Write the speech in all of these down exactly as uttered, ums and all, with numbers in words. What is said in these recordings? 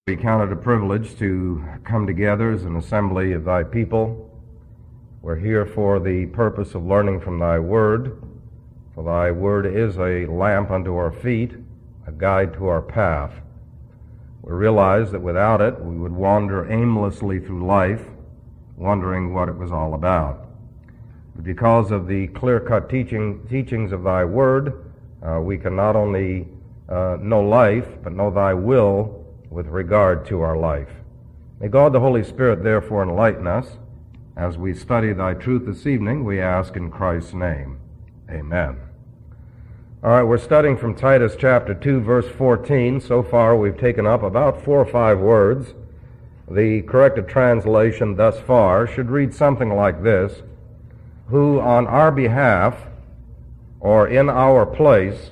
We count it a privilege to come together as an assembly of thy people. We're here for the purpose of learning from thy word, for thy word is a lamp unto our feet, a guide to our path. We realize that without it we would wander aimlessly through life, wondering what it was all about. But because of the clear-cut teaching, teachings of thy word, uh, we can not only uh, know life, but know thy will with regard to our life. May God the Holy Spirit therefore enlighten us as we study thy truth this evening, we ask in Christ's name. Amen. All right, we're studying from Titus chapter two, verse fourteen. So far we've taken up about four or five words. The corrected translation thus far should read something like this: who on our behalf or in our place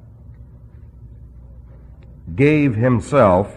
gave himself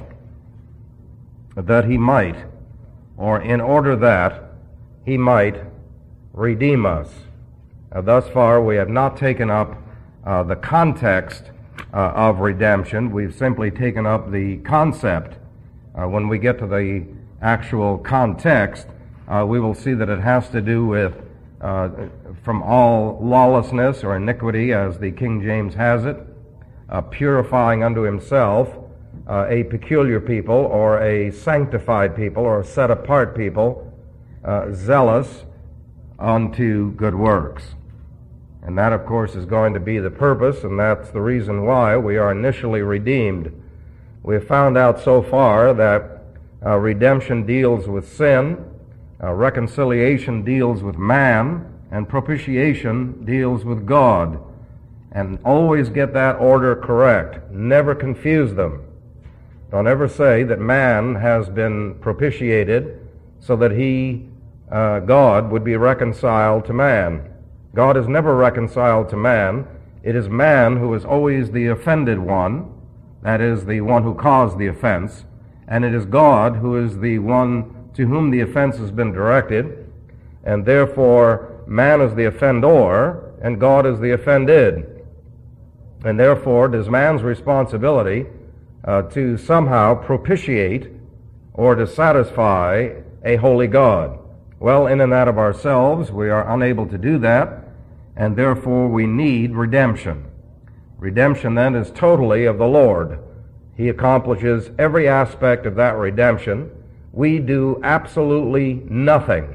that he might, or in order that he might redeem us. Uh, thus far, we have not taken up uh, the context uh, of redemption. We've simply taken up the concept. Uh, when we get to the actual context, uh, we will see that it has to do with uh, from all lawlessness or iniquity, as the King James has it, uh, purifying unto himself Uh, a peculiar people, or a sanctified people, or a set-apart people, uh, zealous unto good works. And that, of course, is going to be the purpose, and that's the reason why we are initially redeemed. We have found out so far that uh, redemption deals with sin, uh, reconciliation deals with man, and propitiation deals with God. And always get that order correct. Never confuse them. Don't ever say that man has been propitiated so that he, uh, God, would be reconciled to man. God is never reconciled to man. It is man who is always the offended one, that is, the one who caused the offense, and it is God who is the one to whom the offense has been directed, and therefore man is the offender, and God is the offended. And therefore it is man's responsibility Uh, to somehow propitiate or to satisfy a holy God. Well, in and out of ourselves, we are unable to do that, and therefore we need redemption. Redemption, then, is totally of the Lord. He accomplishes every aspect of that redemption. We do absolutely nothing.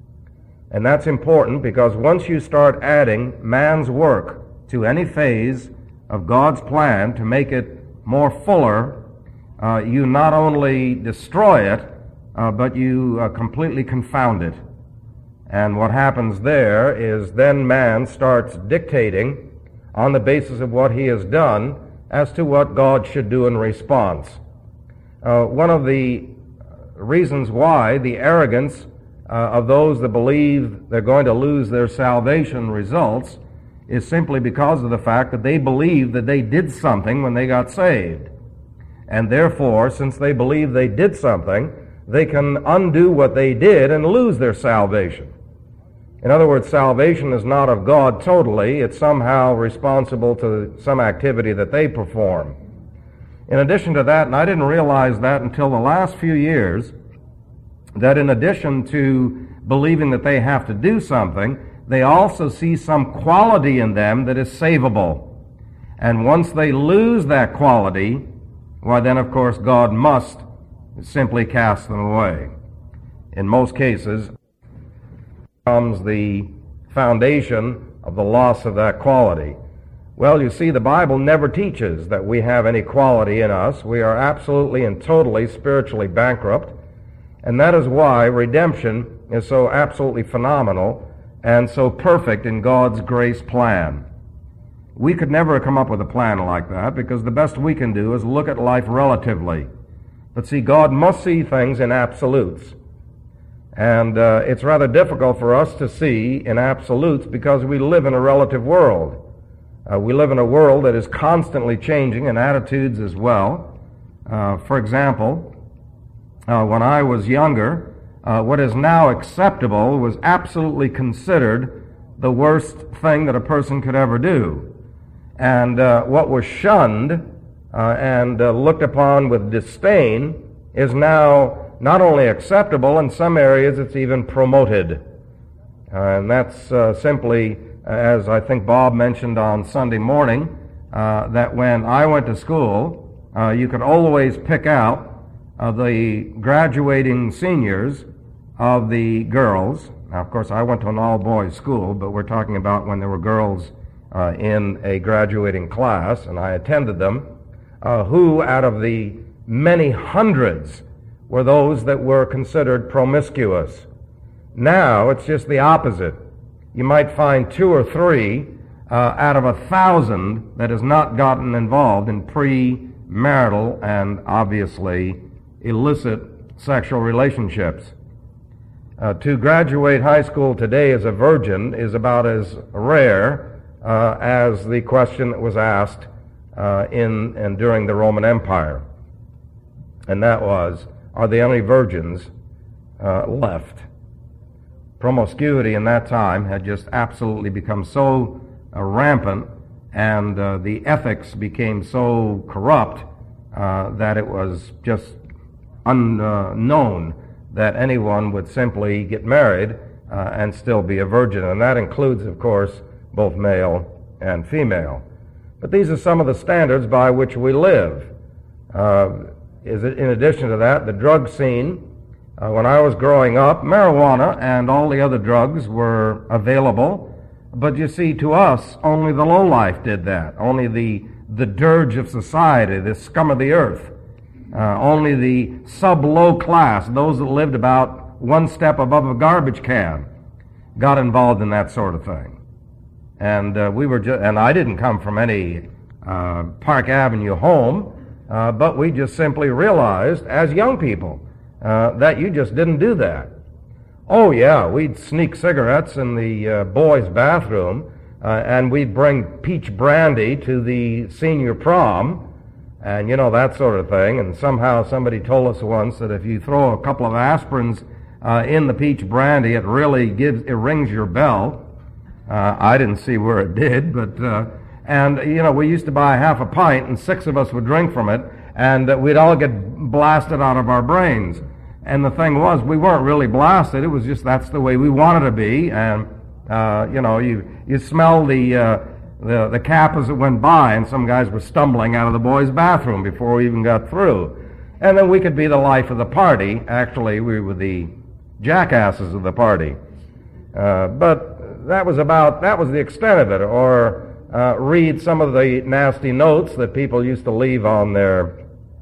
And that's important, because once you start adding man's work to any phase of God's plan to make it more fuller, uh, you not only destroy it, uh, but you uh, completely confound it. And what happens there is then man starts dictating on the basis of what he has done as to what God should do in response. Uh, one of the reasons why the arrogance uh, of those that believe they're going to lose their salvation results is simply because of the fact that they believe that they did something when they got saved. And therefore, since they believe they did something, they can undo what they did and lose their salvation. In other words, salvation is not of God totally. It's somehow responsible to some activity that they perform. In addition to that, and I didn't realize that until the last few years, that in addition to believing that they have to do something, they also see some quality in them that is savable. And once they lose that quality, why then, of course, God must simply cast them away. In most cases, comes the foundation of the loss of that quality. Well, you see, the Bible never teaches that we have any quality in us. We are absolutely and totally spiritually bankrupt. And that is why redemption is so absolutely phenomenal and so perfect in God's grace plan. We could never come up with a plan like that, because the best we can do is look at life relatively. But see, God must see things in absolutes. And uh, it's rather difficult for us to see in absolutes because we live in a relative world. Uh, we live in a world that is constantly changing, and attitudes as well. Uh, for example, uh, when I was younger, Uh, what is now acceptable was absolutely considered the worst thing that a person could ever do. And uh, what was shunned uh, and uh, looked upon with disdain is now not only acceptable, in some areas it's even promoted. Uh, and that's uh, simply, as I think Bob mentioned on Sunday morning, uh, that when I went to school, uh, you could always pick out uh, the graduating seniors of the girls. Now, of course, I went to an all-boys school, but we're talking about when there were girls uh, in a graduating class, and I attended them, uh, who out of the many hundreds were those that were considered promiscuous. Now, it's just the opposite. You might find two or three uh, out of a thousand that has not gotten involved in premarital and obviously illicit sexual relationships. Uh, to graduate high school today as a virgin is about as rare uh, as the question that was asked uh, in and during the Roman Empire. And that was, are there any virgins uh, left? Promiscuity in that time had just absolutely become so uh, rampant, and uh, the ethics became so corrupt uh, that it was just unknown that anyone would simply get married uh, and still be a virgin. And that includes, of course, both male and female. But these are some of the standards by which we live. Uh, is it, in addition to that, the drug scene, uh, when I was growing up, marijuana and all the other drugs were available. But you see, to us, only the lowlife did that. Only the, the dirge of society, the scum of the earth. Uh, only the sub-low class, those that lived about one step above a garbage can, got involved in that sort of thing. And uh, we were, ju- and I didn't come from any uh, Park Avenue home, uh, but we just simply realized, as young people, uh, that you just didn't do that. Oh yeah, we'd sneak cigarettes in the uh, boys' bathroom, uh, and we'd bring peach brandy to the senior prom. And, you know, that sort of thing. And somehow somebody told us once that if you throw a couple of aspirins uh, in the peach brandy, it really gives, it rings your bell. Uh, I didn't see where it did, but, uh, and, you know, we used to buy half a pint and six of us would drink from it, and uh, we'd all get blasted out of our brains. And the thing was, we weren't really blasted. It was just that's the way we wanted to be. And, uh, you know, you, you smell the, uh, The, the cap as it went by, and some guys were stumbling out of the boys' bathroom before we even got through. And then we could be the life of the party. Actually, we were the jackasses of the party. Uh, but that was about, that was the extent of it. Or uh, read some of the nasty notes that people used to leave on their,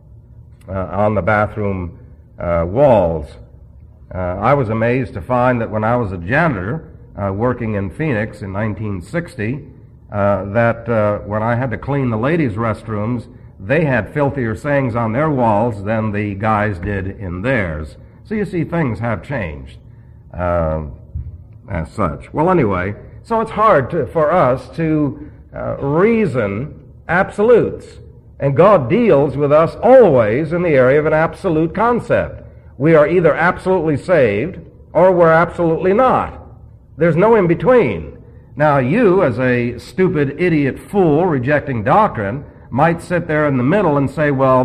uh, on the bathroom uh, walls. Uh, I was amazed to find that when I was a janitor uh, working in Phoenix in nineteen sixty, Uh, that uh, when I had to clean the ladies' restrooms, they had filthier sayings on their walls than the guys did in theirs. So you see, things have changed uh, as such. Well, anyway, so it's hard to, for us to uh, reason absolutes. And God deals with us always in the area of an absolute concept. We are either absolutely saved or we're absolutely not. There's no in between. Now, you, as a stupid, idiot fool rejecting doctrine, might sit there in the middle and say, well,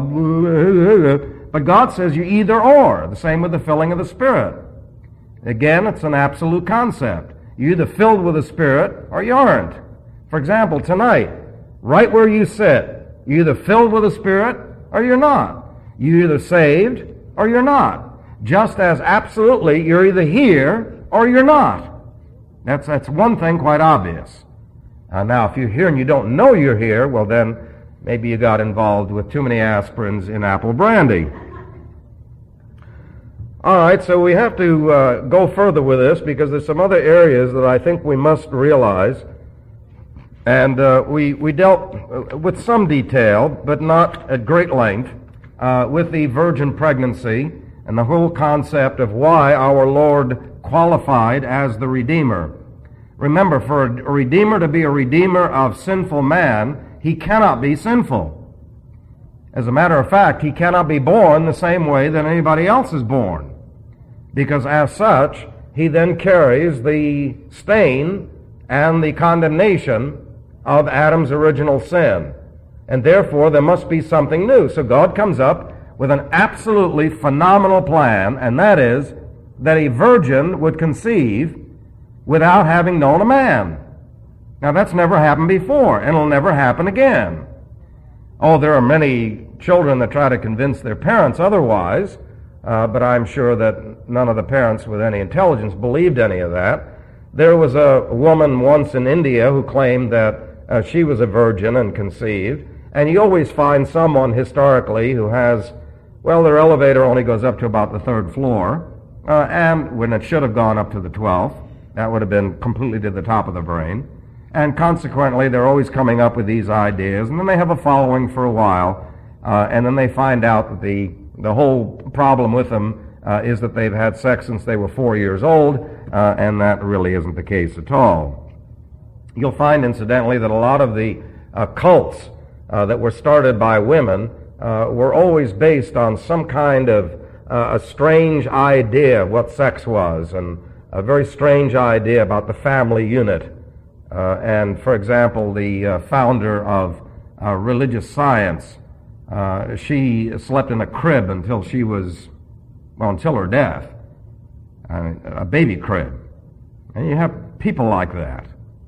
but God says you either or. The same with the filling of the Spirit. Again, it's an absolute concept. You're either filled with the Spirit or you aren't. For example, tonight, right where you sit, you're either filled with the Spirit or you're not. You're either saved or you're not. Just as absolutely you're either here or you're not. That's that's one thing quite obvious. Uh, now, if you're here and you don't know you're here, well then, maybe you got involved with too many aspirins in apple brandy. All right, so we have to uh, go further with this because there's some other areas that I think we must realize. And uh, we, we dealt with some detail, but not at great length, uh, with the virgin pregnancy and the whole concept of why our Lord qualified as the Redeemer. Remember, for a Redeemer to be a Redeemer of sinful man, he cannot be sinful. As a matter of fact, he cannot be born the same way that anybody else is born. Because as such, he then carries the stain and the condemnation of Adam's original sin. And therefore, there must be something new. So God comes up with an absolutely phenomenal plan, and that is that a virgin would conceive without having known a man. Now, that's never happened before, and it'll never happen again. Oh, there are many children that try to convince their parents otherwise, uh, but I'm sure that none of the parents with any intelligence believed any of that. There was a woman once in India who claimed that uh, she was a virgin and conceived, and you always find someone historically who has, well, their elevator only goes up to about the third floor, uh, and when it should have gone up to the twelfth, that would have been completely to the top of the brain. And consequently, they're always coming up with these ideas, and then they have a following for a while, uh, and then they find out that the, the whole problem with them uh, is that they've had sex since they were four years old, uh, and that really isn't the case at all. You'll find, incidentally, that a lot of the uh, cults uh, that were started by women uh, were always based on some kind of uh, a strange idea of what sex was, and a very strange idea about the family unit. Uh, and, for example, the uh, founder of uh, religious science, uh, she slept in a crib until she was, well, until her death, uh, a baby crib. And you have people like that.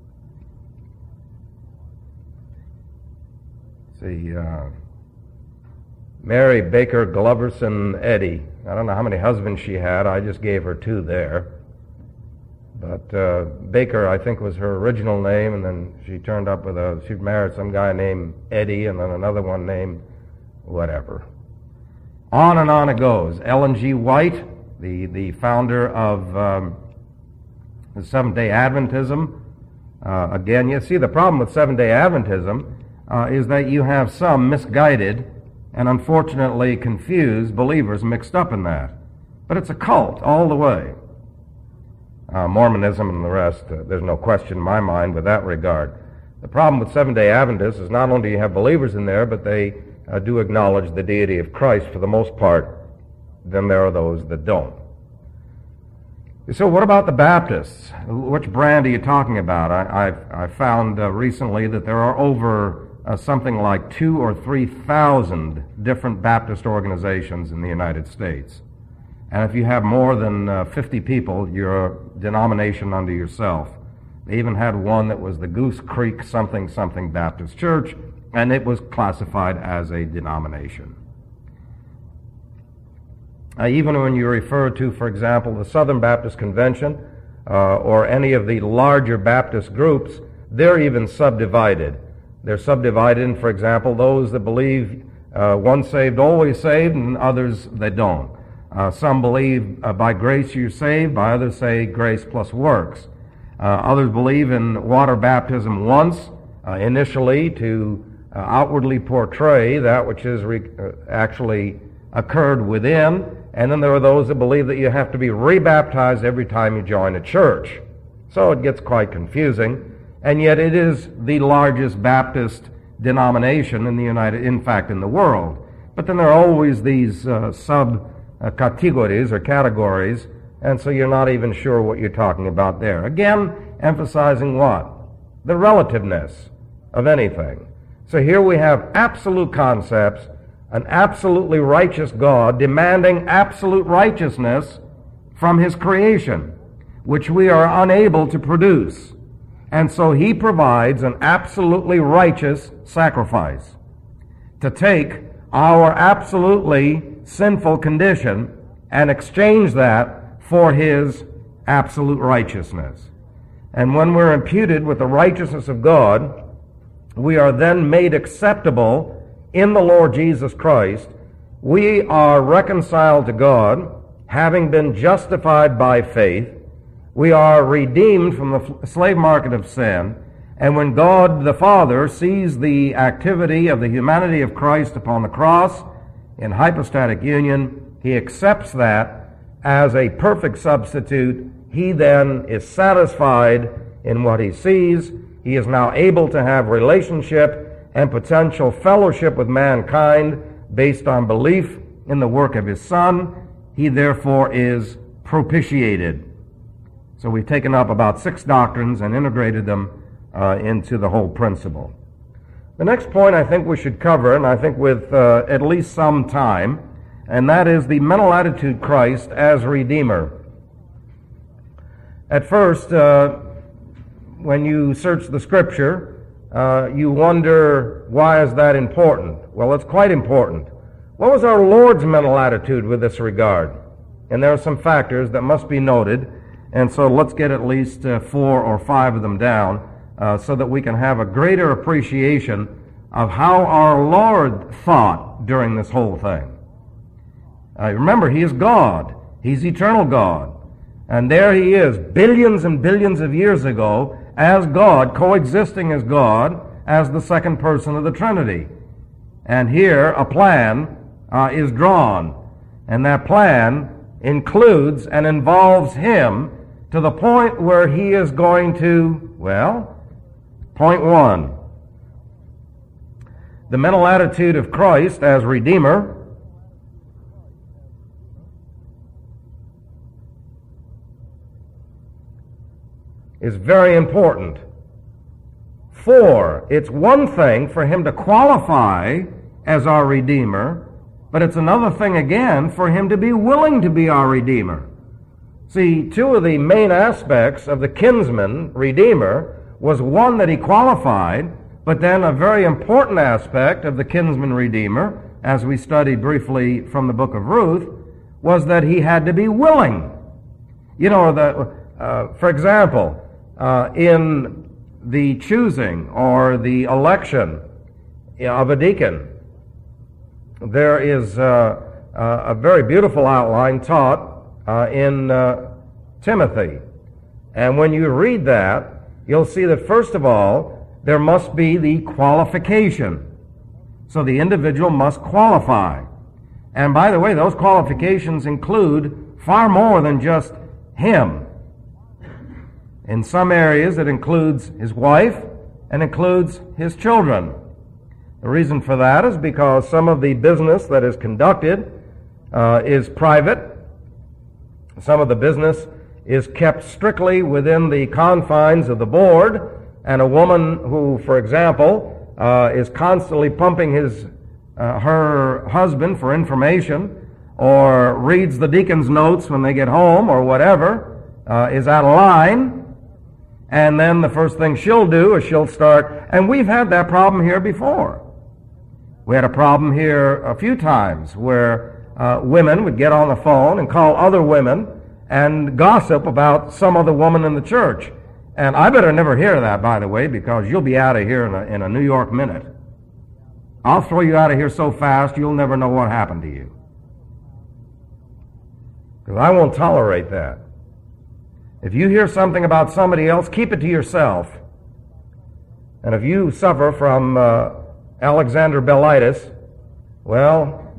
See, uh, Mary Baker Gloverson Eddy. I don't know how many husbands she had. I just gave her two there. But uh, Baker, I think, was her original name, and then she turned up with a, she married some guy named Eddie, and then another one named whatever. On and on it goes. Ellen G. White, the, the founder of um, the Seventh-day Adventism. Uh, again, you see, the problem with Seventh-day Adventism uh, is that you have some misguided and unfortunately confused believers mixed up in that. But it's a cult all the way. Uh, Mormonism and the rest, uh, there's no question in my mind with that regard. The problem with Seventh-day Adventists is not only do you have believers in there, but they uh, do acknowledge the deity of Christ for the most part. Then there are those that don't. So what about the Baptists? Which brand are you talking about? I, I've, I found uh, recently that there are over uh, something like two or three thousand different Baptist organizations in the United States. And if you have more than uh, fifty people, you're a denomination unto yourself. They even had one that was the Goose Creek something something Baptist Church, and it was classified as a denomination. Uh, even when you refer to, for example, the Southern Baptist Convention uh, or any of the larger Baptist groups, they're even subdivided. They're subdivided in, for example, those that believe uh, once saved, always saved, and others that don't. Uh, some believe uh, by grace you're saved, by others say grace plus works. Uh, others believe in water baptism once, uh, initially to uh, outwardly portray that which is re- uh, actually occurred within, and then there are those that believe that you have to be rebaptized every time you join a church. So it gets quite confusing, and yet it is the largest Baptist denomination in the United, in fact, in the world. But then there are always these uh, sub Uh, categories or categories, and so you're not even sure what you're talking about there. Again, emphasizing what? The relativeness of anything. So here we have absolute concepts, an absolutely righteous God demanding absolute righteousness from His creation, which we are unable to produce. And so He provides an absolutely righteous sacrifice to take our absolutely sinful condition and exchange that for His absolute righteousness. And when we're imputed with the righteousness of God, we are then made acceptable in the Lord Jesus Christ. We are reconciled to God, having been justified by faith. We are redeemed from the slave market of sin. And when God the Father sees the activity of the humanity of Christ upon the cross in hypostatic union, He accepts that as a perfect substitute. He then is satisfied in what He sees. He is now able to have relationship and potential fellowship with mankind based on belief in the work of His Son. He therefore is propitiated. So we've taken up about six doctrines and integrated them uh, into the whole principle. The next point I think we should cover, and I think with uh, at least some time, and that is the mental attitude Christ as Redeemer. At first, uh, when you search the Scripture, uh, you wonder, why is that important? Well, it's quite important. What was our Lord's mental attitude with this regard? And there are some factors that must be noted, and so let's get at least uh, four or five of them down uh, so that we can have a greater appreciation of how our Lord thought during this whole thing. Uh, remember, He is God. He's eternal God. And there He is, billions and billions of years ago, as God, coexisting as God, as the second person of the Trinity. And here a plan uh, is drawn, and that plan includes and involves Him to the point where He is going to, well, point one, the mental attitude of Christ as Redeemer is very important. For it's one thing for Him to qualify as our Redeemer, but it's another thing again for Him to be willing to be our Redeemer. See, two of the main aspects of the kinsman Redeemer was one, that He qualified, but then a very important aspect of the kinsman Redeemer, as we studied briefly from the book of Ruth, was that He had to be willing. You know, the, uh, for example, uh, in the choosing or the election of a deacon, there is uh, uh, a very beautiful outline taught uh, in uh, Timothy. And when you read that, you'll see that first of all, there must be the qualification. So the individual must qualify. And by the way, those qualifications include far more than just him. In some areas, it includes his wife and includes his children. The reason for that is because some of the business that is conducted uh, is private. Some of the business is kept strictly within the confines of the board, and a woman who, for example, uh, is constantly pumping his uh, her husband for information, or reads the deacon's notes when they get home, or whatever, uh, is out of line. And then the first thing she'll do is she'll start, and we've had that problem here before. We had a problem here a few times where uh, women would get on the phone and call other women and gossip about some other woman in the church. And I better never hear that, by the way, because you'll be out of here in a, in a New York minute. I'll throw you out of here so fast you'll never know what happened to you. Because I won't tolerate that. If you hear something about somebody else, keep it to yourself. And if you suffer from uh, Alexander Bellitis, well,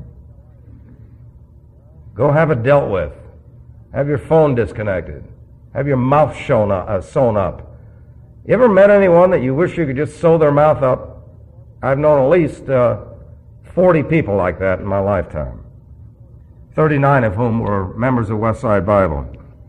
go have it dealt with. Have your phone disconnected. Have your mouth shown up, uh, sewn up. You ever met anyone that you wish you could just sew their mouth up? I've known at least uh, forty people like that in my lifetime, thirty-nine of whom were members of Westside Bible.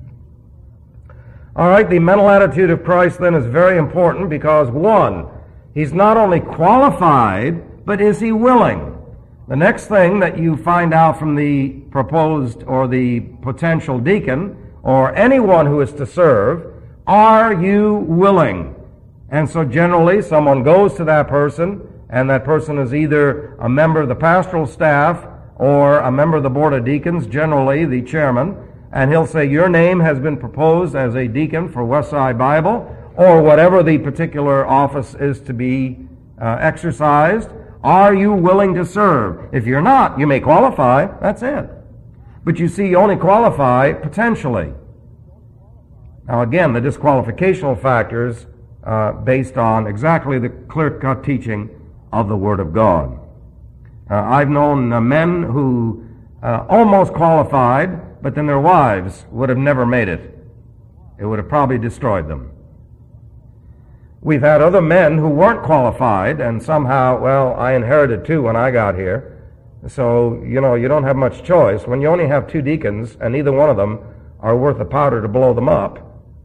All right, the mental attitude of Christ then is very important because, one, He's not only qualified, but is He willing? The next thing that you find out from the proposed or the potential deacon or anyone who is to serve, are you willing? And so generally someone goes to that person, and that person is either a member of the pastoral staff or a member of the board of deacons, generally the chairman, and he'll say, your name has been proposed as a deacon for Westside Bible, or whatever the particular office is to be uh, exercised. Are you willing to serve? If you're not, you may qualify. That's it. But you see, you only qualify potentially. Now again, the disqualificational factors uh, based on exactly the clear-cut teaching of the Word of God. Uh, I've known uh, men who uh, almost qualified, but then their wives would have never made it. It would have probably destroyed them. We've had other men who weren't qualified, and somehow, well, I inherited two when I got here. So, you know, you don't have much choice. When you only have two deacons, and neither one of them are worth the powder to blow them up,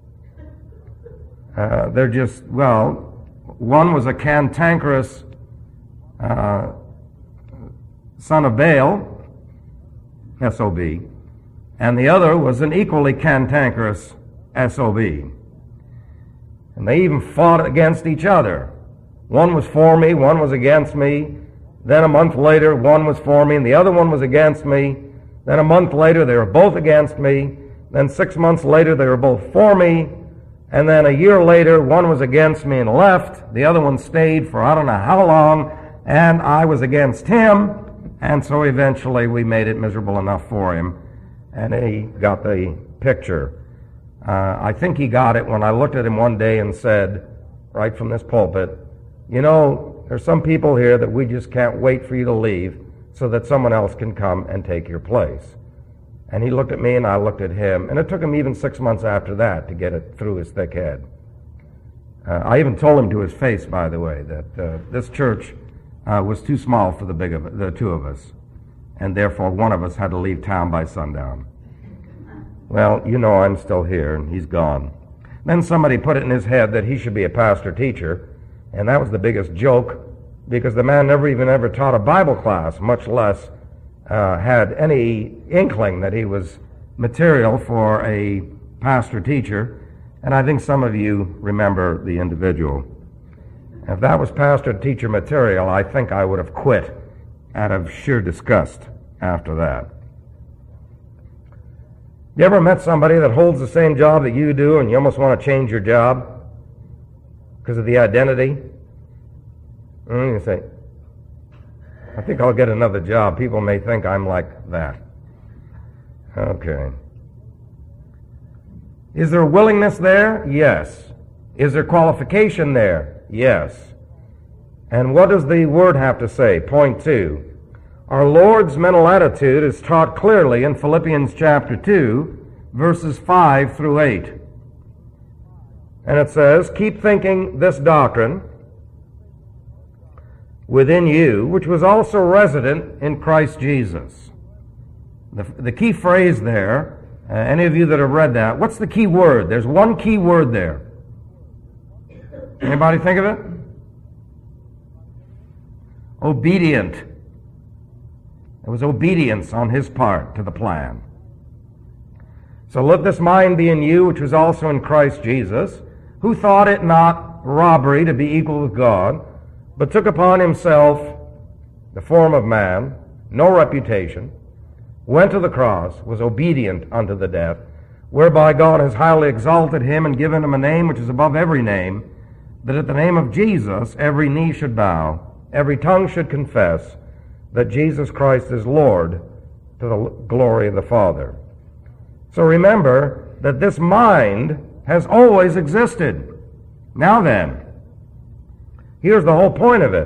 uh, they're just, well, one was a cantankerous uh, son of Baal, S O B, and the other was an equally cantankerous S O B. And they even fought against each other. One was for me, one was against me. Then a month later, one was for me, and the other one was against me. Then a month later, they were both against me. Then six months later, they were both for me. And then a year later, one was against me and left. The other one stayed for I don't know how long, and I was against him. And so eventually we made it miserable enough for him, and he got the picture. Uh, I think he got it when I looked at him one day and said, right from this pulpit, you know, there's some people here that we just can't wait for you to leave so that someone else can come and take your place. And he looked at me and I looked at him, and it took him even six months after that to get it through his thick head. Uh, I even told him to his face, by the way, that uh, this church uh, was too small for the big of the two of us, and therefore one of us had to leave town by sundown. Well, you know I'm still here, and he's gone. Then somebody put it in his head that he should be a pastor-teacher, and that was the biggest joke, because the man never even ever taught a Bible class, much less uh, had any inkling that he was material for a pastor-teacher, and I think some of you remember the individual. If that was pastor-teacher material, I think I would have quit out of sheer disgust after that. You ever met somebody that holds the same job that you do and you almost want to change your job because of the identity? And you say, I think I'll get another job. People may think I'm like that. Okay. Is there willingness there? Yes. Is there qualification there? Yes. And what does the Word have to say? Point two. Our Lord's mental attitude is taught clearly in Philippians chapter two, verses five through eight. And it says, keep thinking this doctrine within you, which was also resident in Christ Jesus. The, the key phrase there, uh, any of you that have read that, what's the key word? There's one key word there. Anybody think of it? Obedient. It was obedience on his part to the plan. So let this mind be in you, which was also in Christ Jesus, who thought it not robbery to be equal with God, but took upon himself the form of man, no reputation, went to the cross, was obedient unto the death, whereby God has highly exalted him and given him a name which is above every name, that at the name of Jesus every knee should bow, every tongue should confess that Jesus Christ is Lord, to the glory of the Father. So remember that this mind has always existed. Now then, here's the whole point of it.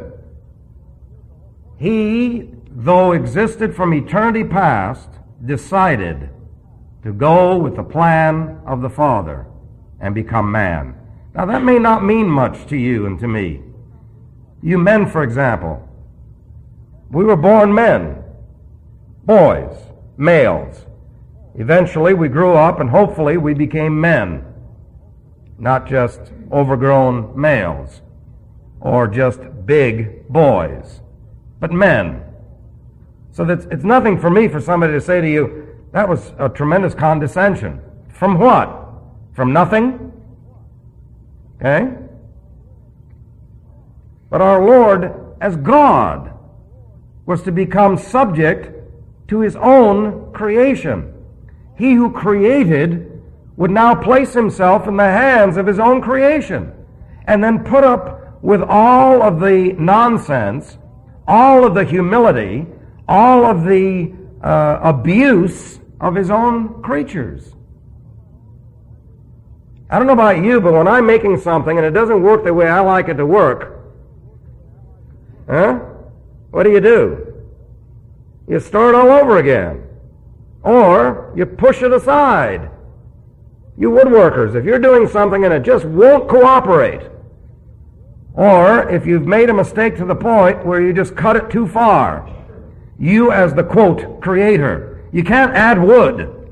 He, though existed from eternity past, decided to go with the plan of the Father and become man. Now that may not mean much to you and to me. You men, for example, we were born men, boys, males. Eventually we grew up and hopefully we became men, not just overgrown males or just big boys, but men. So that's, it's nothing for me for somebody to say to you, that was a tremendous condescension. From what? From nothing? Okay? But our Lord, as God, was to become subject to his own creation. He who created would now place himself in the hands of his own creation and then put up with all of the nonsense, all of the humility, all of the uh, abuse of his own creatures. I don't know about you, but when I'm making something and it doesn't work the way I like it to work, huh? What do you do? You start all over again. Or you push it aside. You woodworkers, if you're doing something and it just won't cooperate, or if you've made a mistake to the point where you just cut it too far, you as the, quote, creator, you can't add wood.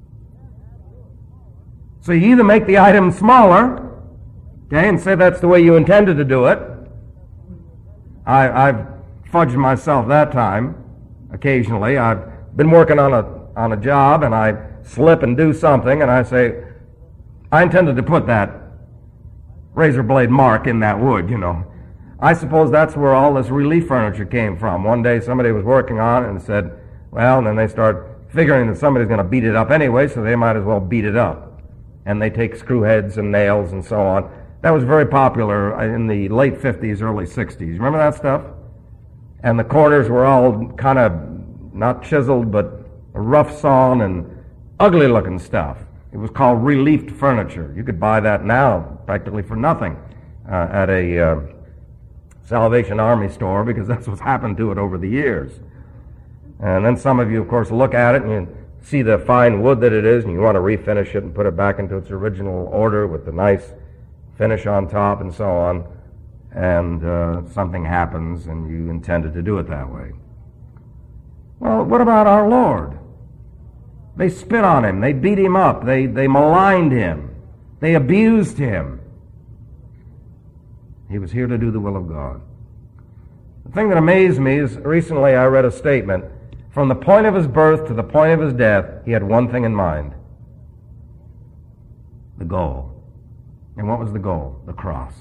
So you either make the item smaller, okay, and say that's the way you intended to do it. I, I've fudged myself that time. Occasionally, I've been working on a on a job and I slip and do something and I say, I intended to put that razor blade mark in that wood, you know. I suppose that's where all this relief furniture came from. One day somebody was working on it and said, well, and then they start figuring that somebody's going to beat it up anyway, so they might as well beat it up. And they take screw heads and nails and so on. That was very popular in the late fifties, early sixties. Remember that stuff? And the corners were all kind of not chiseled, but rough sawn and ugly looking stuff. It was called reliefed furniture. You could buy that now practically for nothing uh, at a uh, Salvation Army store, because that's what's happened to it over the years. And then some of you, of course, look at it and you see the fine wood that it is, and you want to refinish it and put it back into its original order with the nice finish on top and so on. And uh, something happens and you intended to do it that way. Well, what about our Lord? They spit on him. They beat him up. They, they maligned him. They abused him. He was here to do the will of God. The thing that amazed me is recently I read a statement. From the point of his birth to the point of his death, he had one thing in mind. The goal. And what was the goal? The cross.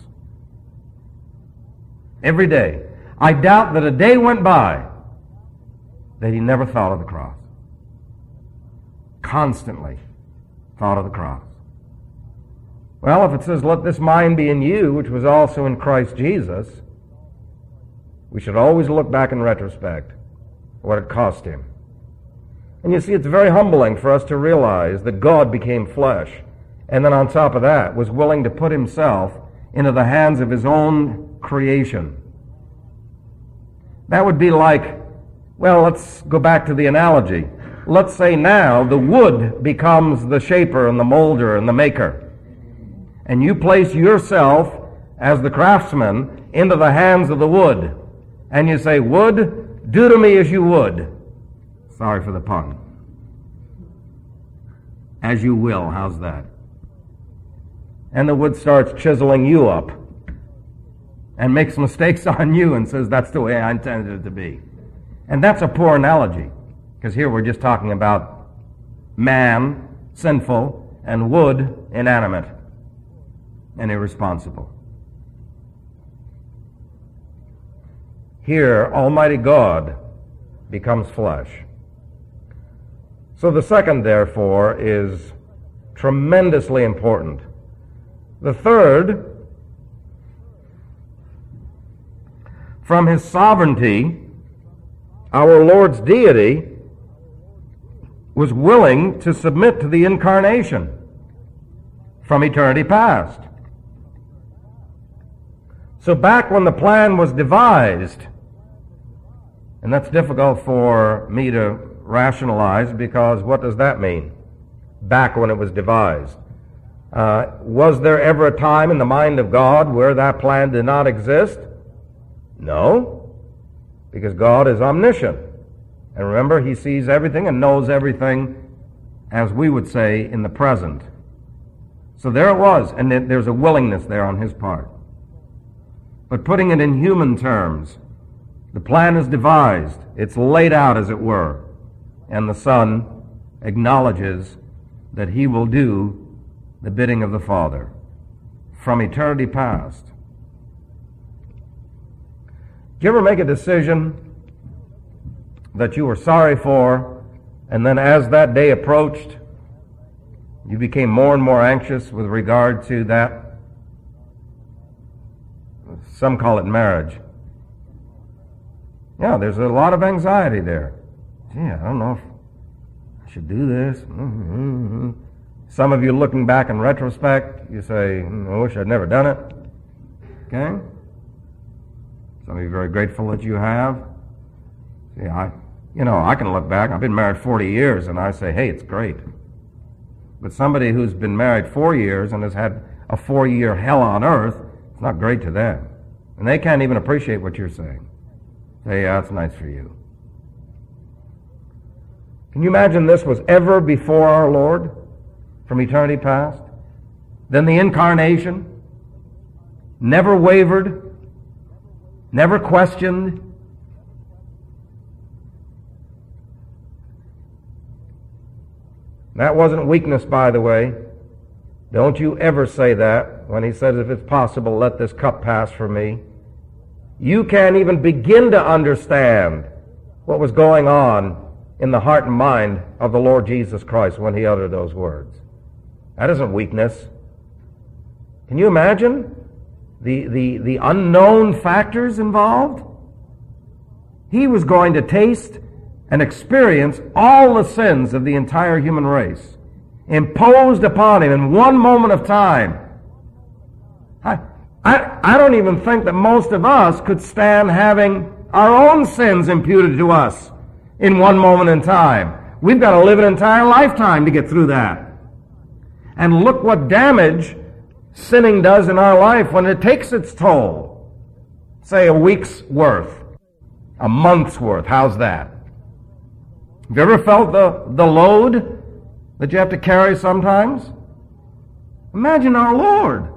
Every day. I doubt that a day went by that he never thought of the cross. Constantly thought of the cross. Well, if it says, let this mind be in you, which was also in Christ Jesus, we should always look back in retrospect what it cost him. And you see, it's very humbling for us to realize that God became flesh, and then on top of that was willing to put himself into the hands of his own creation. That would be like, well, let's go back to the analogy. Let's say now the wood becomes the shaper and the molder and the maker. And you place yourself as the craftsman into the hands of the wood. And you say, wood, do to me as you would. Sorry for the pun. As you will, how's that? And the wood starts chiseling you up and makes mistakes on you and says, that's the way I intended it to be. And that's a poor analogy, because here we're just talking about man, sinful, and wood, inanimate and irresponsible. Here, Almighty God becomes flesh. So the second, therefore, is tremendously important. The third, from his sovereignty, our Lord's deity was willing to submit to the incarnation from eternity past. So back when the plan was devised, and that's difficult for me to rationalize, because what does that mean? Back when it was devised. Uh, was there ever a time in the mind of God where that plan did not exist? No, because God is omniscient. And remember, he sees everything and knows everything, as we would say, in the present. So there it was, and there's a willingness there on his part. But putting it in human terms, the plan is devised. It's laid out, as it were. And the Son acknowledges that he will do the bidding of the Father from eternity past. Did you ever make a decision that you were sorry for, and then as that day approached, you became more and more anxious with regard to that? Some call it marriage. Yeah, there's a lot of anxiety there. Gee, I don't know if I should do this. Mm-hmm. Some of you looking back in retrospect, you say, I wish I'd never done it. Okay? Some of you are very grateful that you have. See, I, you know, I can look back. I've been married forty years, and I say, hey, it's great. But somebody who's been married four years and has had a four-year hell on earth, it's not great to them. And they can't even appreciate what you're saying. Say, yeah, that's nice for you. Can you imagine this was ever before our Lord from eternity past? Then the incarnation, never wavered, never questioned. That wasn't weakness, by the way. Don't you ever say that when he says, if it's possible, let this cup pass from me. You can't even begin to understand what was going on in the heart and mind of the Lord Jesus Christ when he uttered those words. That isn't weakness. Can you imagine the, the, the unknown factors involved? He was going to taste and experience all the sins of the entire human race, imposed upon him in one moment of time. I, I, I don't even think that most of us could stand having our own sins imputed to us in one moment in time. We've got to live an entire lifetime to get through that. And look what damage sinning does in our life when it takes its toll. Say a week's worth, a month's worth. How's that? Have you ever felt the, the load that you have to carry sometimes? Imagine our Lord.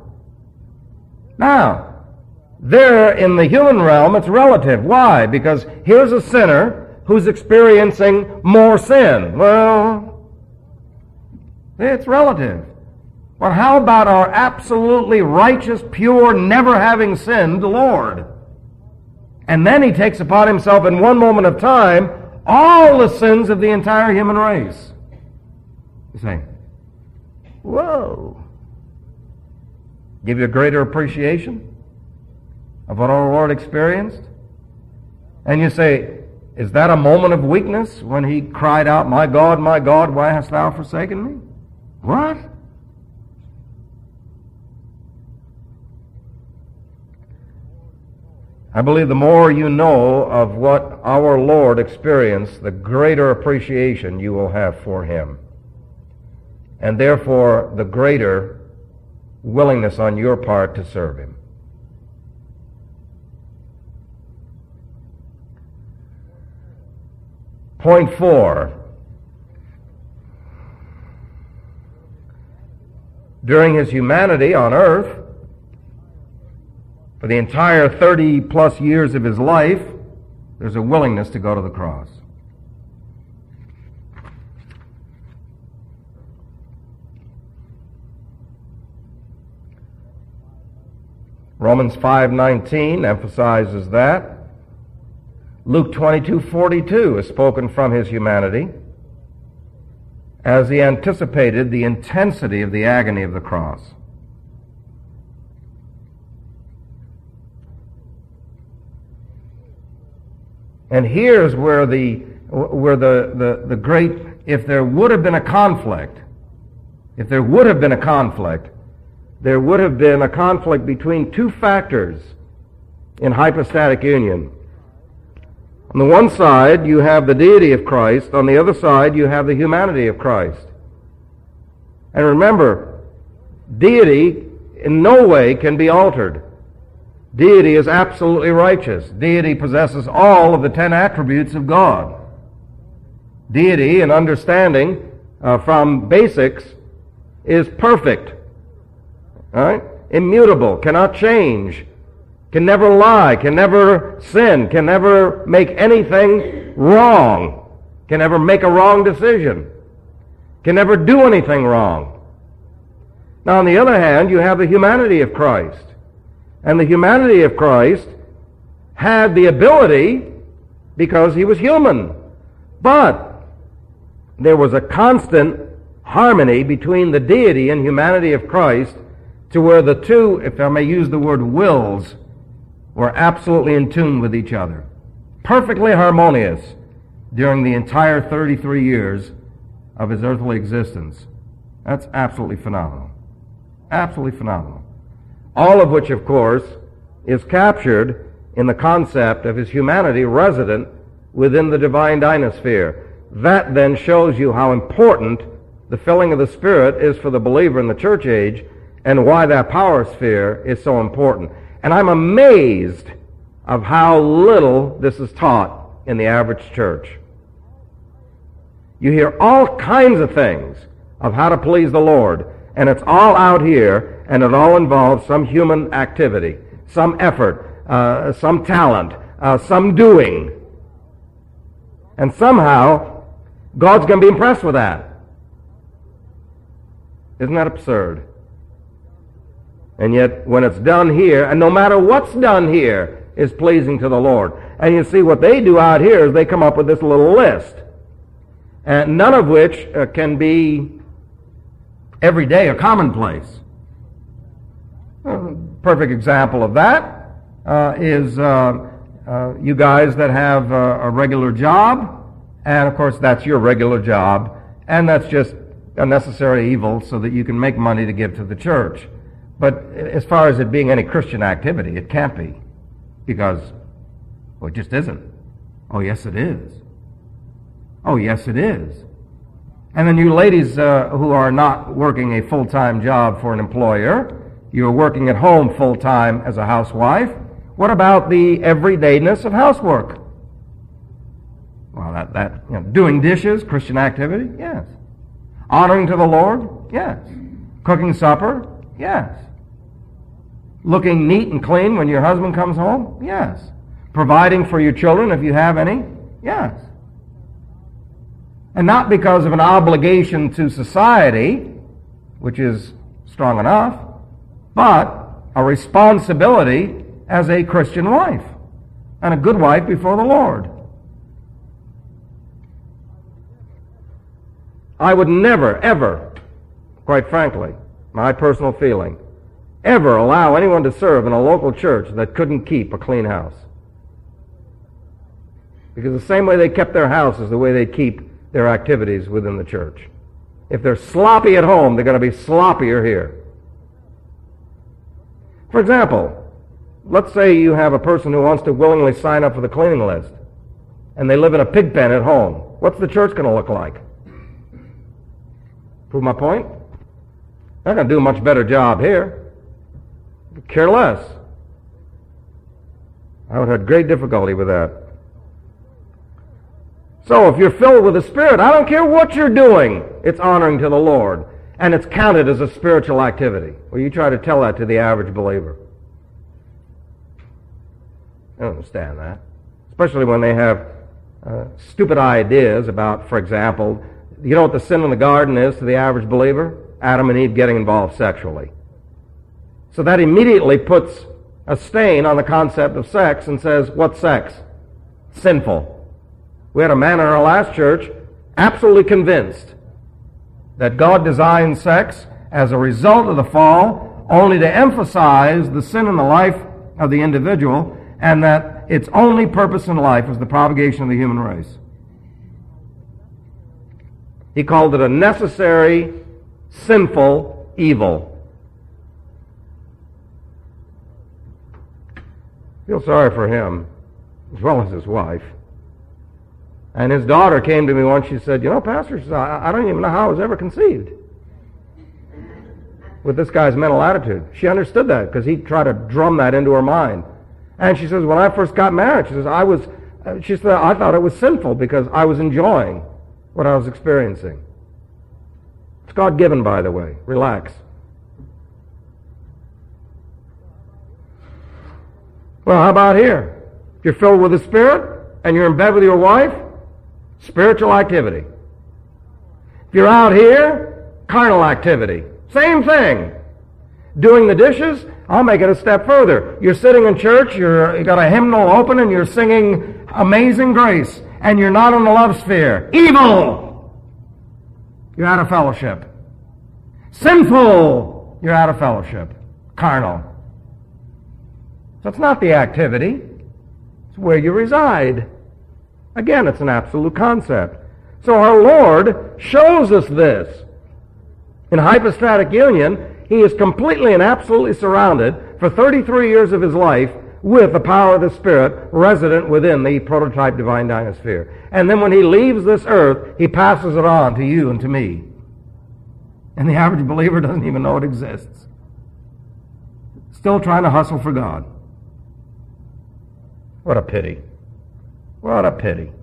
Now, there in the human realm, it's relative. Why? Because here's a sinner who's experiencing more sin. Well, it's relative. But how about our absolutely righteous, pure, never having sinned Lord? And then he takes upon himself in one moment of time all the sins of the entire human race. You say, whoa. Give you a greater appreciation of what our Lord experienced? And you say, is that a moment of weakness when he cried out, my God, my God, why hast thou forsaken me? What? I believe the more you know of what our Lord experienced, the greater appreciation you will have for him. And therefore, the greater willingness on your part to serve him. Point four. During his humanity on earth, for the entire thirty plus years of his life, there's a willingness to go to the cross. Romans five nineteen emphasizes that. Luke twenty-two forty-two is spoken from his humanity as he anticipated the intensity of the agony of the cross. And here's where the where the, the, the great, if there would have been a conflict, if there would have been a conflict, there would have been a conflict between two factors in hypostatic union. On the one side, you have the deity of Christ. On the other side, you have the humanity of Christ. And remember, deity in no way can be altered. Deity is absolutely righteous. Deity possesses all of the ten attributes of God. Deity, in understanding uh, from basics, is perfect. All right? Immutable, cannot change, can never lie, can never sin, can never make anything wrong, can never make a wrong decision, can never do anything wrong. Now, on the other hand, you have the humanity of Christ. And the humanity of Christ had the ability, because he was human. But there was a constant harmony between the deity and humanity of Christ to where the two, if I may use the word wills, were absolutely in tune with each other. Perfectly harmonious during the entire thirty-three years of his earthly existence. That's absolutely phenomenal. Absolutely phenomenal. All of which, of course, is captured in the concept of his humanity resident within the divine dynasphere. That then shows you how important the filling of the Spirit is for the believer in the church age and why that power sphere is so important. And I'm amazed of how little this is taught in the average church. You hear all kinds of things of how to please the Lord, and it's all out here, and it all involves some human activity, some effort, uh, some talent, uh, some doing. And somehow, God's going to be impressed with that. Isn't that absurd? And yet, when it's done here, and no matter what's done here, is pleasing to the Lord. And you see, what they do out here is they come up with this little list, and none of which uh, can be everyday or commonplace. A perfect example of that uh, is uh, uh, you guys that have uh, a regular job, and of course that's your regular job, and that's just a necessary evil so that you can make money to give to the church. But as far as it being any Christian activity, it can't be, because, well, it just isn't. Oh, yes, it is. Oh, yes, it is. And then you ladies uh, who are not working a full-time job for an employer, you're working at home full-time as a housewife, what about the everydayness of housework? Well, that, that you know, doing dishes, Christian activity? Yes. Honoring to the Lord? Yes. Cooking supper? Yes. Looking neat and clean when your husband comes home? Yes. Providing for your children if you have any? Yes. And not because of an obligation to society, which is strong enough, but a responsibility as a Christian wife, and a good wife before the Lord. I would never, ever, quite frankly, my personal feeling, ever allow anyone to serve in a local church that couldn't keep a clean house. Because the same way they kept their house is the way they keep their activities within the church. If they're sloppy at home, they're going to be sloppier here. For example, let's say you have a person who wants to willingly sign up for the cleaning list, and they live in a pig pen at home. What's the church going to look like? Prove my point? They're going to do a much better job here. Care less. I would have great difficulty with that. So if you're filled with the Spirit, I don't care what you're doing, it's honoring to the Lord. And it's counted as a spiritual activity. Well, you try to tell that to the average believer. I don't understand that. Especially when they have uh, stupid ideas about, for example, you know what the sin in the garden is to the average believer? Adam and Eve getting involved sexually. So that immediately puts a stain on the concept of sex and says, what's sex? Sinful. We had a man in our last church absolutely convinced that God designed sex as a result of the fall only to emphasize the sin in the life of the individual, and that its only purpose in life is the propagation of the human race. He called it a necessary, sinful evil. I feel sorry for him, as well as his wife. And his daughter came to me once. She said, you know, Pastor, she said, I, I don't even know how I was ever conceived with this guy's mental attitude. She understood that because he tried to drum that into her mind. And she says, when I first got married, she says, I was, she said, I thought it was sinful because I was enjoying what I was experiencing. It's God-given, by the way. Relax. Well, how about here? If you're filled with the Spirit and you're in bed with your wife, spiritual activity. If you're out here, carnal activity. Same thing. Doing the dishes, I'll make it a step further. You're sitting in church, you're, you got a hymnal open, and you're singing Amazing Grace, and you're not in the love sphere. Evil! You're out of fellowship. Sinful! You're out of fellowship. Carnal. So it's not the activity. It's where you reside. Again, it's an absolute concept. So our Lord shows us this. In hypostatic union, he is completely and absolutely surrounded for thirty-three years of his life with the power of the Spirit resident within the prototype divine dynasphere. And then when he leaves this earth, he passes it on to you and to me. And the average believer doesn't even know it exists. Still trying to hustle for God. What a pity. What a pity.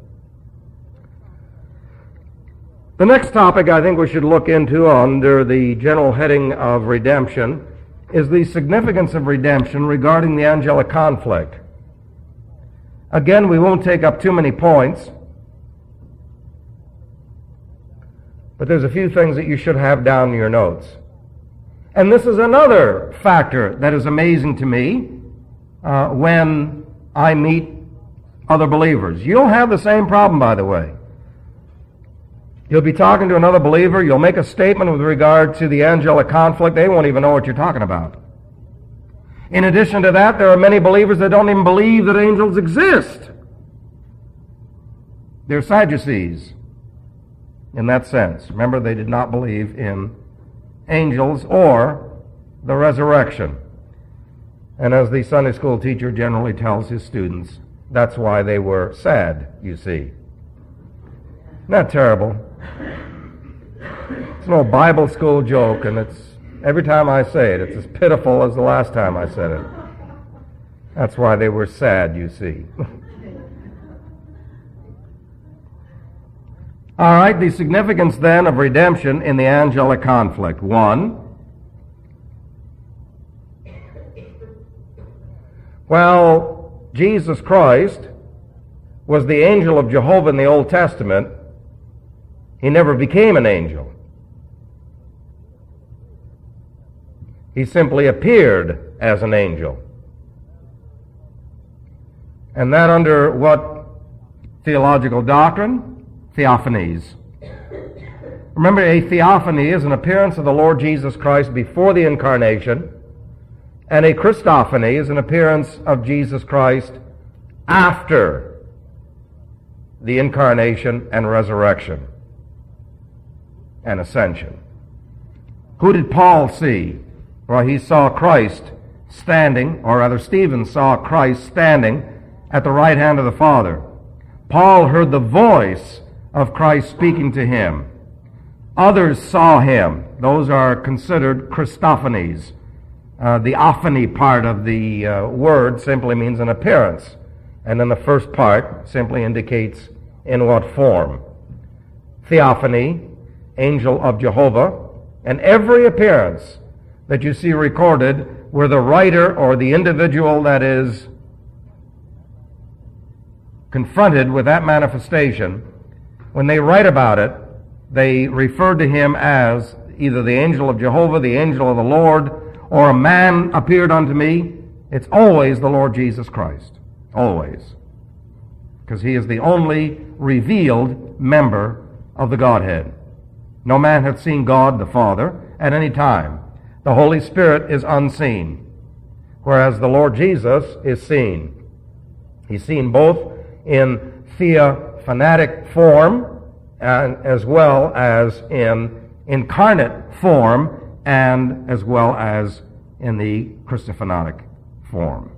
The next topic I think we should look into under the general heading of redemption is the significance of redemption regarding the angelic conflict. Again, we won't take up too many points, but there's a few things that you should have down in your notes. And this is another factor that is amazing to me uh, when I meet other believers. You'll have the same problem, by the way. You'll be talking to another believer, you'll make a statement with regard to the angelic conflict, they won't even know what you're talking about. In addition to that, there are many believers that don't even believe that angels exist. They're Sadducees in that sense. Remember, they did not believe in angels or the resurrection. And as the Sunday school teacher generally tells his students, that's why they were sad, you see. Isn't that terrible? It's an old Bible school joke, and it's every time I say it, it's as pitiful as the last time I said it. That's why they were sad, you see. All right, the significance then of redemption in the angelic conflict. One, well, Jesus Christ was the angel of Jehovah in the Old Testament. He never became an angel. He simply appeared as an angel. And that under what theological doctrine? Theophanies. Remember, a theophany is an appearance of the Lord Jesus Christ before the incarnation, and a Christophany is an appearance of Jesus Christ after the incarnation and resurrection and ascension. Who did Paul see? Well, he saw Christ standing, or rather Stephen saw Christ standing at the right hand of the Father. Paul heard the voice of Christ speaking to him. Others saw him. Those are considered Christophanies. Uh, the ophany part of the uh, word simply means an appearance. And then the first part simply indicates in what form. Theophany, angel of Jehovah, and every appearance that you see recorded where the writer or the individual that is confronted with that manifestation, when they write about it, they refer to him as either the angel of Jehovah, the angel of the Lord, or a man appeared unto me. It's always the Lord Jesus Christ. Always. Because he is the only revealed member of the Godhead. No man hath seen God the Father at any time. The Holy Spirit is unseen, whereas the Lord Jesus is seen. He's seen both in theophanatic form and as well as in incarnate form and as well as in the Christophanic form.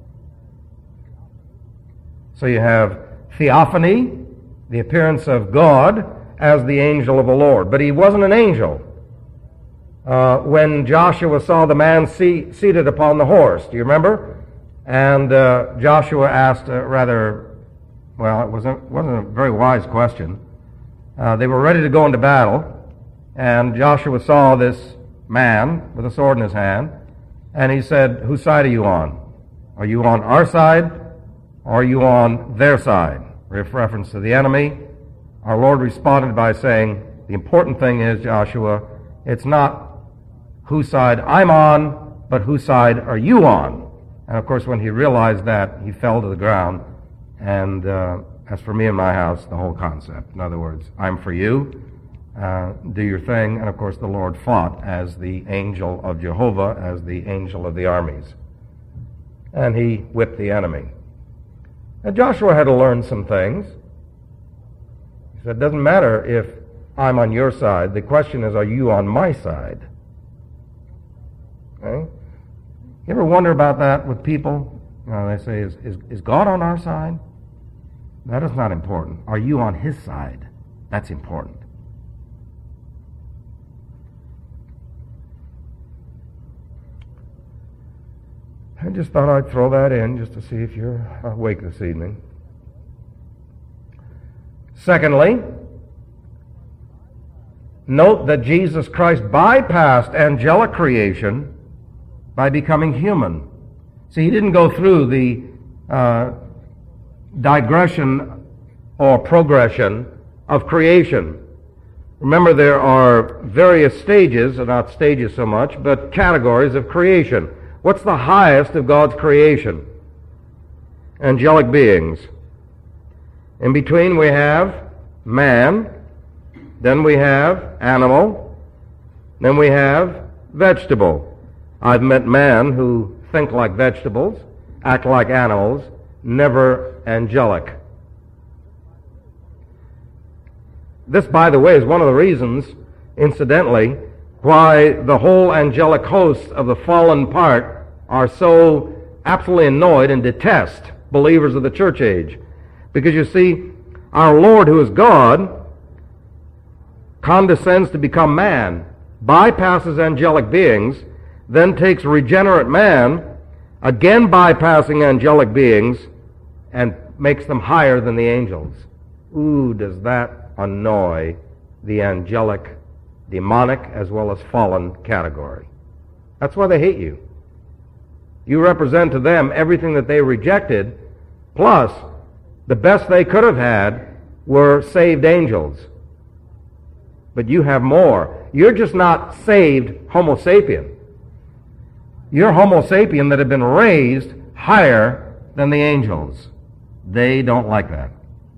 So you have theophany, the appearance of God as the angel of the Lord. But he wasn't an angel. Uh, when Joshua saw the man see, seated upon the horse, do you remember? And uh, Joshua asked a rather, well, it wasn't, wasn't a very wise question. Uh, they were ready to go into battle, and Joshua saw this man with a sword in his hand, and he said, whose side are you on? Are you on our side, or are you on their side? With reference to the enemy, our Lord responded by saying, the important thing is, Joshua, it's not whose side I'm on, but whose side are you on? And of course, when he realized that, he fell to the ground. And uh, as for me and my house, the whole concept. In other words, I'm for you, uh, do your thing. And of course, the Lord fought as the angel of Jehovah, as the angel of the armies. And he whipped the enemy. And Joshua had to learn some things. He said, it doesn't matter if I'm on your side. The question is, are you on my side? Okay? You ever wonder about that with people? You know, they say, is, is, is God on our side? That is not important. Are you on his side? That's important. I just thought I'd throw that in just to see if you're awake this evening. Secondly, note that Jesus Christ bypassed angelic creation by becoming human. See, he didn't go through the uh, digression or progression of creation. Remember, there are various stages, or not stages so much, but categories of creation. What's the highest of God's creation? Angelic beings. In between we have man, then we have animal, then we have vegetable. I've met men who think like vegetables, act like animals, never angelic. This, by the way, is one of the reasons, incidentally, why the whole angelic hosts of the fallen part are so absolutely annoyed and detest believers of the church age. Because you see, our Lord, who is God, condescends to become man, bypasses angelic beings, then takes regenerate man, again bypassing angelic beings, and makes them higher than the angels. Ooh, does that annoy the angelic, demonic, as well as fallen category. That's why they hate you. You represent to them everything that they rejected, plus the best they could have had were saved angels. But you have more. You're just not saved Homo sapien. You're Homo sapien that have been raised higher than the angels. They don't like that.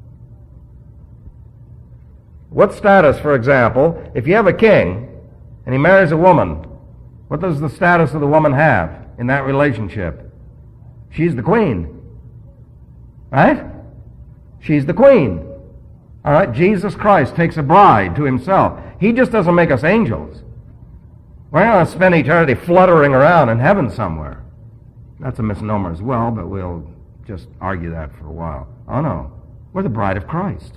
What status, for example, if you have a king and he marries a woman, what does the status of the woman have in that relationship? She's the queen. Right? She's the queen. All right? Jesus Christ takes a bride to himself. He just doesn't make us angels. We're not going to spend eternity fluttering around in heaven somewhere. That's a misnomer as well, but we'll just argue that for a while. Oh no. We're the bride of Christ.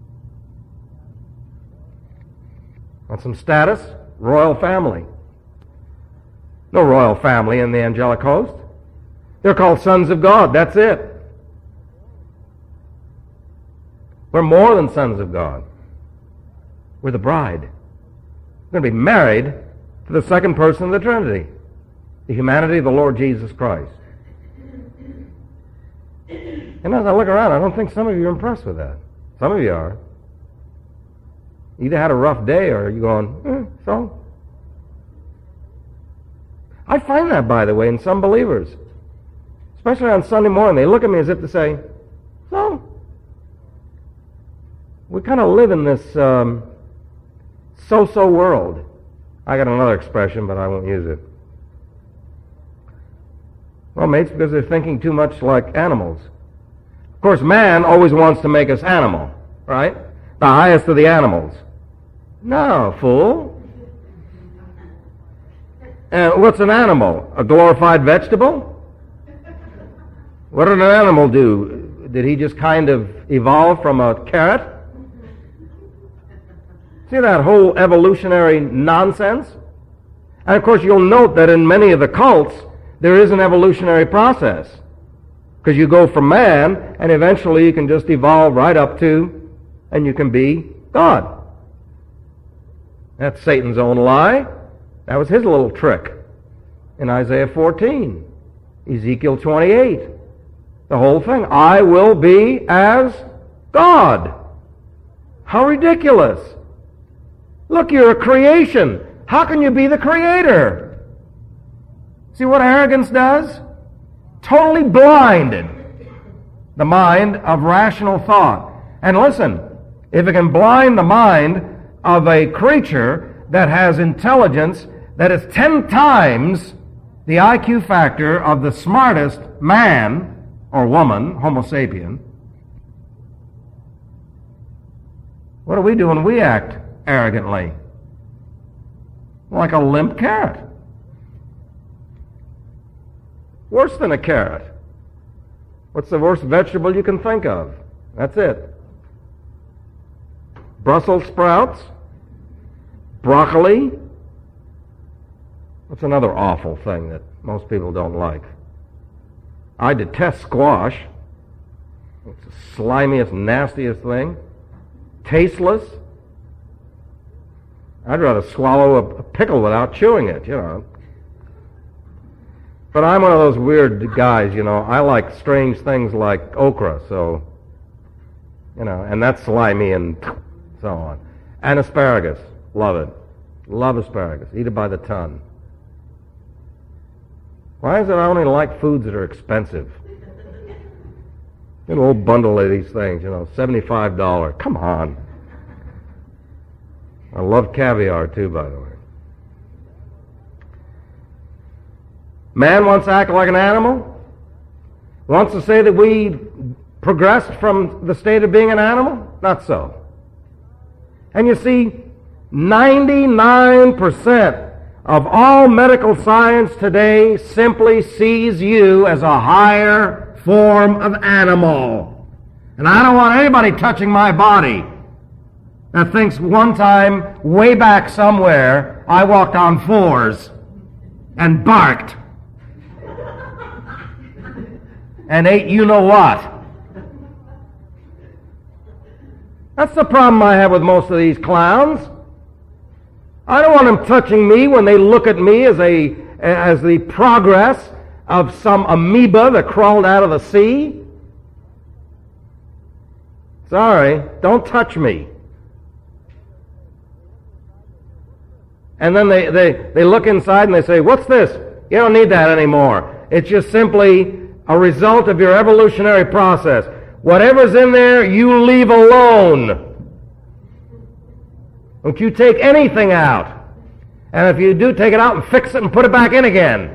Want some status? Royal family. No royal family in the angelic host. They're called sons of God. That's it. We're more than sons of God. We're the bride. We're going to be married to the second person of the Trinity, the humanity of the Lord Jesus Christ. And as I look around, I don't think some of you are impressed with that. Some of you are. Either had a rough day or you're going, eh, so. I find that, by the way, in some believers. Especially on Sunday morning. They look at me as if to say, so. We kind of live in this um, so-so world. I got another expression, but I won't use it. Well, mates, because they're thinking too much like animals. Of course, man always wants to make us animal, right? The highest of the animals. No, fool. And what's an animal? A glorified vegetable? What did an animal do? Did he just kind of evolve from a carrot? See that whole evolutionary nonsense? And of course, you'll note that in many of the cults, there is an evolutionary process. Because you go from man, and eventually you can just evolve right up to, and you can be God. That's Satan's own lie. That was his little trick in Isaiah fourteen, Ezekiel twenty-eight. The whole thing. I will be as God. How ridiculous. Look, you're a creation. How can you be the creator? See what arrogance does? Totally blinded the mind of rational thought. And listen, if it can blind the mind of a creature that has intelligence that is ten times the I Q factor of the smartest man or woman, Homo sapien, what do we do when we act arrogantly? Like a limp carrot. Worse than a carrot. What's the worst vegetable you can think of? That's it. Brussels sprouts, broccoli. What's another awful thing that most people don't like? I detest squash. It's the slimiest, nastiest thing. Tasteless. I'd rather swallow a, a pickle without chewing it, you know. But I'm one of those weird guys, you know. I like strange things like okra, so, you know, and that's slimy and so on. And asparagus. Love it. Love asparagus. Eat it by the ton. Why is it I only like foods that are expensive? Get a whole bundle of these things, you know, seventy-five dollars. Come on. I love caviar too, by the way. Man wants to act like an animal? Wants to say that we progressed from the state of being an animal? Not so. And you see, ninety-nine percent of all medical science today simply sees you as a higher form of animal. And I don't want anybody touching my body that thinks one time, way back somewhere, I walked on fours and barked and ate you know what. That's the problem I have with most of these clowns. I don't want them touching me when they look at me as a as the progress of some amoeba that crawled out of the sea. Sorry, don't touch me. And then they, they, they look inside and they say, what's this? You don't need that anymore. It's just simply a result of your evolutionary process. Whatever's in there, you leave alone. Don't you take anything out. And if you do, take it out and fix it and put it back in again.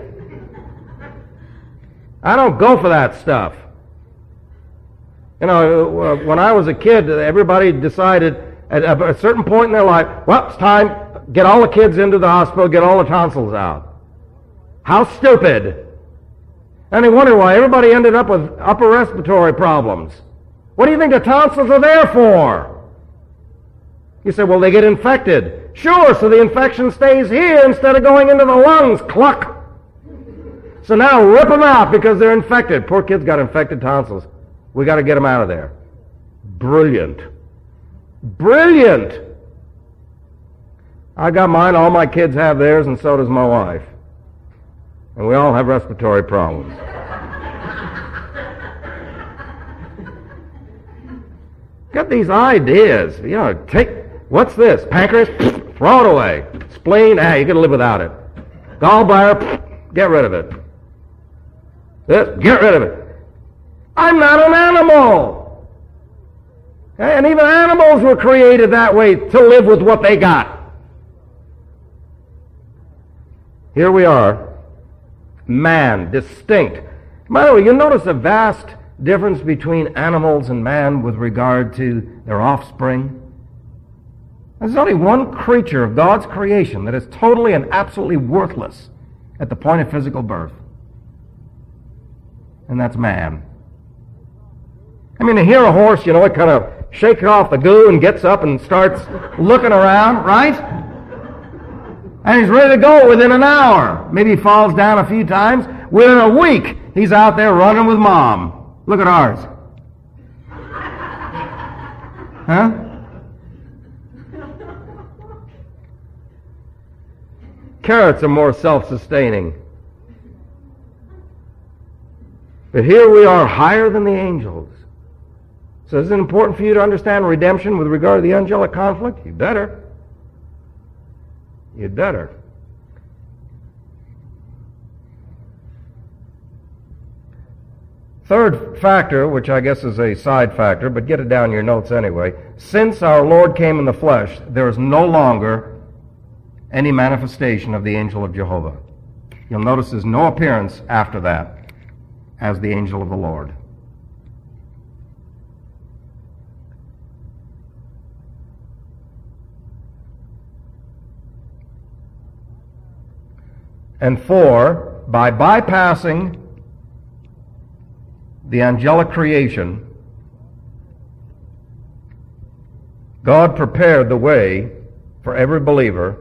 I don't go for that stuff. You know, when I was a kid, everybody decided at a certain point in their life, well, it's time, get all the kids into the hospital, get all the tonsils out. How stupid. And they wondered why everybody ended up with upper respiratory problems. What do you think the tonsils are there for? You say, well, they get infected. Sure, so the infection stays here instead of going into the lungs. Cluck. So now rip them out because they're infected. Poor kids got infected tonsils. We got to get them out of there. Brilliant. Brilliant. I got mine, all my kids have theirs, and so does my wife. And we all have respiratory problems. Get these ideas. You know, take, what's this? Pancreas? Throw it away. Spleen? Ah, you can live without it. Gallbladder? Get rid of it. This? Get rid of it. I'm not an animal. Okay? And even animals were created that way to live with what they got. Here we are. Man, distinct. By the way, you notice a vast difference between animals and man with regard to their offspring. There's only one creature of God's creation that is totally and absolutely worthless at the point of physical birth. And that's man. I mean, to hear a horse, you know, it kind of shakes off the goo and gets up and starts looking around, right? And he's ready to go within an hour. Maybe he falls down a few times. Within a week, he's out there running with mom. Look at ours. Huh? Carrots are more self-sustaining. But here we are higher than the angels. So is it important for you to understand redemption with regard to the angelic conflict? You better. You'd better. Third factor, which I guess is a side factor, but get it down in your notes anyway. Since our Lord came in the flesh, there is no longer any manifestation of the angel of Jehovah. You'll notice there's no appearance after that as the angel of the Lord. And four, by bypassing the angelic creation, God prepared the way for every believer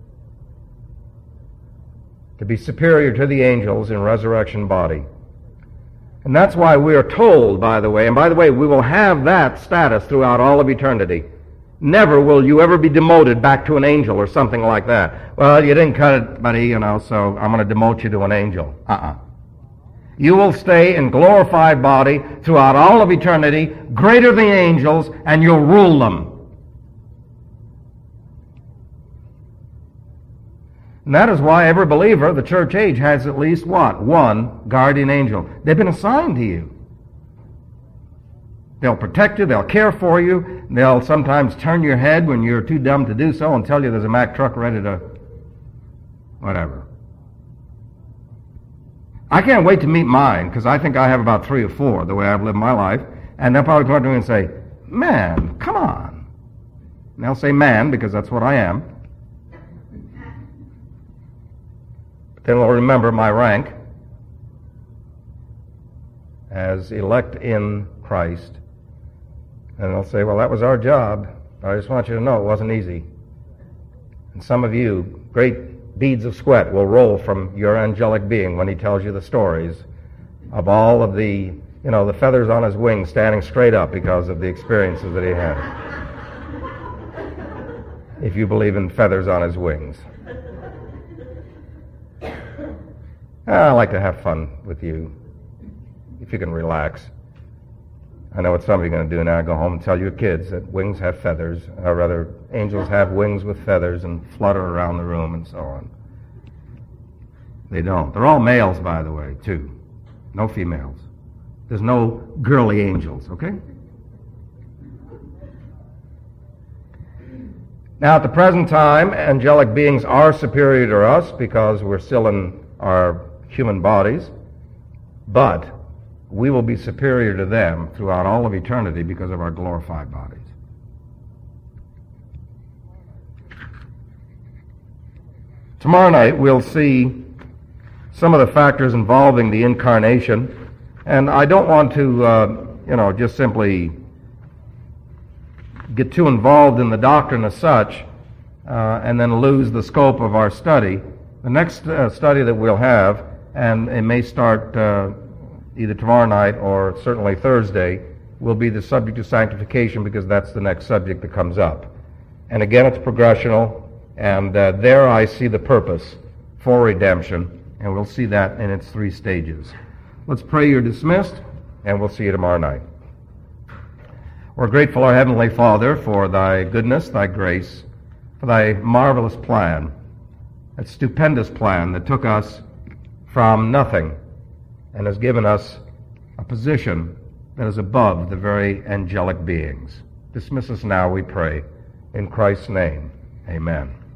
to be superior to the angels in resurrection body. And that's why we are told, by the way, and by the way, we will have that status throughout all of eternity. Never will you ever be demoted back to an angel or something like that. Well, you didn't cut it, buddy, you know, so I'm going to demote you to an angel. Uh-uh. You will stay in glorified body throughout all of eternity, greater than the angels, and you'll rule them. And that is why every believer of the church age has at least what? One guardian angel. They've been assigned to you. They'll protect you, they'll care for you, they'll sometimes turn your head when you're too dumb to do so and tell you there's a Mack truck ready to whatever. I can't wait to meet mine, because I think I have about three or four, the way I've lived my life, and they'll probably come up to me and say, man, come on. And they'll say man, because that's what I am. But then they'll remember my rank as elect in Christ. And they'll say, well, that was our job, but I just want you to know it wasn't easy. And some of you, great beads of sweat will roll from your angelic being when he tells you the stories of all of the, you know, the feathers on his wings standing straight up because of the experiences that he had. If you believe in feathers on his wings. I like to have fun with you, if you can relax. I know what some of you are going to do now, go home and tell your kids that wings have feathers, or rather, angels have wings with feathers and flutter around the room and so on. They don't. They're all males, by the way, too. No females. There's no girly angels, okay? Now, at the present time, angelic beings are superior to us because we're still in our human bodies, but we will be superior to them throughout all of eternity because of our glorified bodies. Tomorrow night we'll see some of the factors involving the incarnation, and I don't want to, uh, you know, just simply get too involved in the doctrine as such uh, and then lose the scope of our study. The next uh, study that we'll have, and it may start uh, either tomorrow night or certainly Thursday, will be the subject of sanctification, because that's the next subject that comes up. And again, it's progressional, and uh, there I see the purpose for redemption, and we'll see that in its three stages. Let's pray. You're dismissed, and we'll see you tomorrow night. We're grateful, our Heavenly Father, for thy goodness, thy grace, for thy marvelous plan, that stupendous plan that took us from nothing and has given us a position that is above the very angelic beings. Dismiss us now, we pray. In Christ's name, amen.